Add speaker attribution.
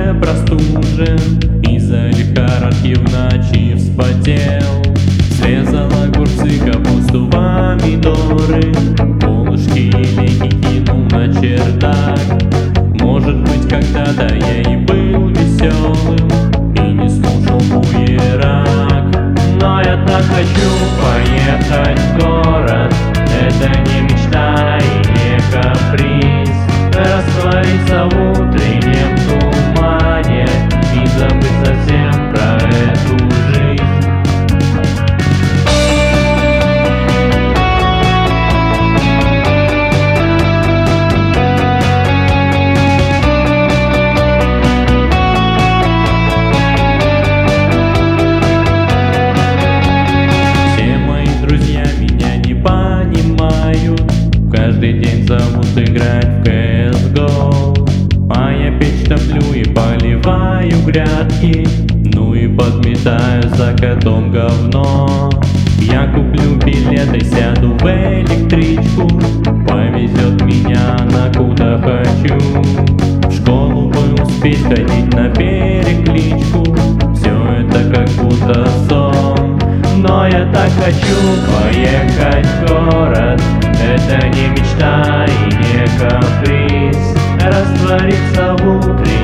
Speaker 1: уже простужен, из-за лихорадки в ночи вспотел. Срезал огурцы, капусту, помидоры, полушки и лейки кинул на чердак. Может быть, когда-то я и был веселым и не слушал буерак. Но я так хочу поехать в город, это не мечта и не каприз. Раствориться в утреннем тумане и забыть совсем про эту жизнь. Все мои друзья меня не понимают, каждый день зовут играть в CSGO. А я печь топлю и поливаю грядки, ну и подметаю за котом говно. Я куплю билет и сяду в электричку, повезет меня на куда хочу. В школу бы успеть ходить на перекличку, все это как будто сон. Но я так хочу поехать в город, это не мечта и не каприз. Раствориться в утре